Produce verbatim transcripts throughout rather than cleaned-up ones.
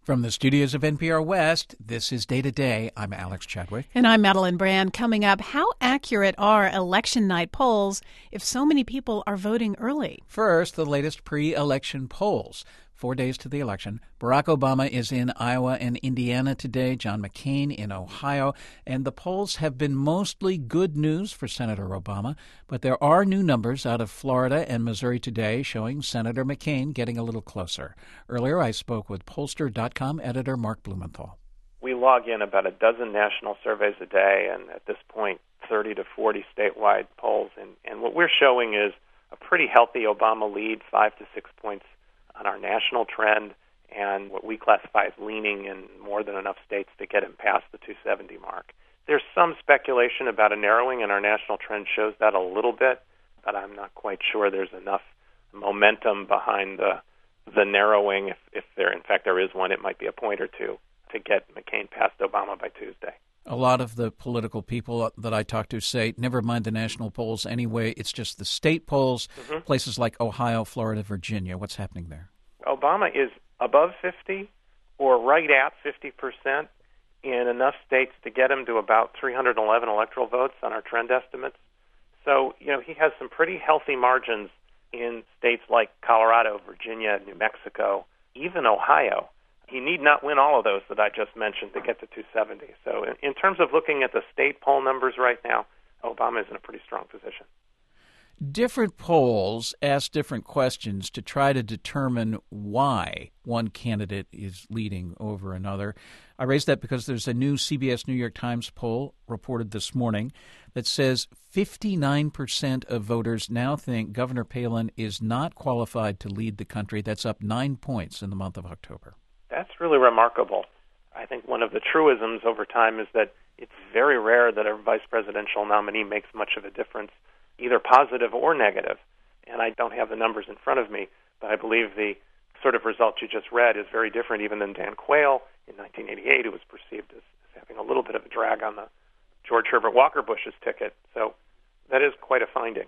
From the studios of N P R West, this is Day to Day. I'm Alex Chadwick. And I'm Madeline Brand. Coming up, how accurate are election night polls if so many people are voting early? First, the latest pre-election polls. Four days to the election. Barack Obama is in Iowa and Indiana today, John McCain in Ohio, and the polls have been mostly good news for Senator Obama, but there are new numbers out of Florida and Missouri today showing Senator McCain getting a little closer. Earlier, I spoke with pollster dot com editor Mark Blumenthal. We log in about a dozen national surveys a day, and at this point, thirty to forty statewide polls, and, and what we're showing is a pretty healthy Obama lead, five to six points on our national trend, and what we classify as leaning in more than enough states to get him past the two seventy mark. There's some speculation about a narrowing, and our national trend shows that a little bit, but I'm not quite sure there's enough momentum behind the the narrowing. If, if there, in fact, there is one, it might be a point or two to get McCain past Obama by Tuesday. A lot of the political people that I talk to say, never mind the national polls anyway, it's just the state polls, mm-hmm. places like Ohio, Florida, Virginia. What's happening there? Obama is above fifty or right at fifty percent in enough states to get him to about three hundred eleven electoral votes on our trend estimates. So, you know, he has some pretty healthy margins in states like Colorado, Virginia, New Mexico, even Ohio. He need not win all of those that I just mentioned to get to two seventy. So in, in terms of looking at the state poll numbers right now, Obama is in a pretty strong position. Different polls ask different questions to try to determine why one candidate is leading over another. I raise that because there's a new C B S New York Times poll reported this morning that says fifty-nine percent of voters now think Governor Palin is not qualified to lead the country. That's up nine points in the month of October. That's really remarkable. I think one of the truisms over time is that it's very rare that a vice presidential nominee makes much of a difference, either positive or negative. And I don't have the numbers in front of me, but I believe the sort of result you just read is very different even than Dan Quayle in nineteen eighty-eight, who was perceived as, as having a little bit of a drag on the George Herbert Walker Bush's ticket. So that is quite a finding.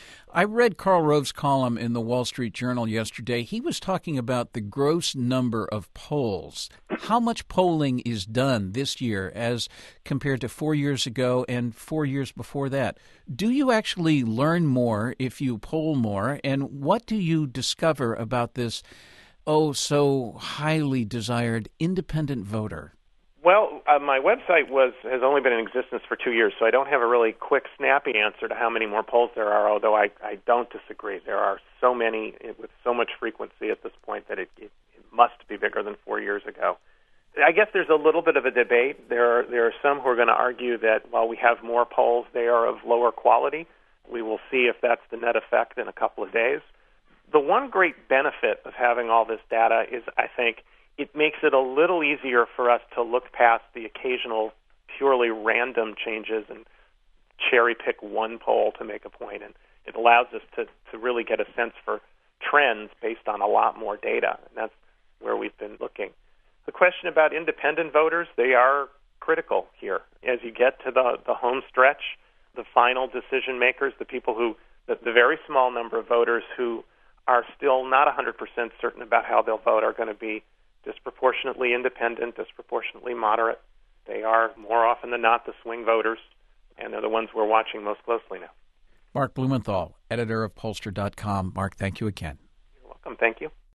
I read Karl Rove's column in the Wall Street Journal yesterday. He was talking about the gross number of polls. How much polling is done this year as compared to four years ago and four years before that? Do you actually learn more if you poll more? And what do you discover about this, oh, so highly desired independent voter? Well, uh, my website was has only been in existence for two years, so I don't have a really quick, snappy answer to how many more polls there are, although I, I don't disagree. There are so many with so much frequency at this point that it, it, it must be bigger than four years ago. I guess there's a little bit of a debate. There are, there are some who are going to argue that while we have more polls, they are of lower quality. We will see if that's the net effect in a couple of days. The one great benefit of having all this data is, I think, it makes it a little easier for us to look past the occasional purely random changes and cherry pick one poll to make a point. And it allows us to, to really get a sense for trends based on a lot more data. And that's where we've been looking. The question about independent voters, they are critical here. As you get to the, the home stretch, the final decision makers, the people who, the, the very small number of voters who are still not one hundred percent certain about how they'll vote are going to be disproportionately independent, disproportionately moderate. They are more often than not the swing voters, and they're the ones we're watching most closely now. Mark Blumenthal, editor of pollster dot com. Mark, thank you again. You're welcome. Thank you.